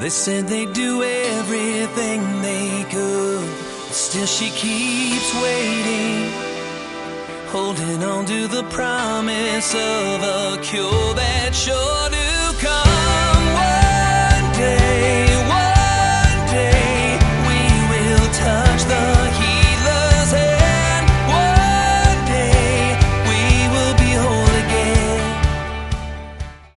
They said they'd do everything they could, but still she keeps waiting, holding on to the promise of a cure that shows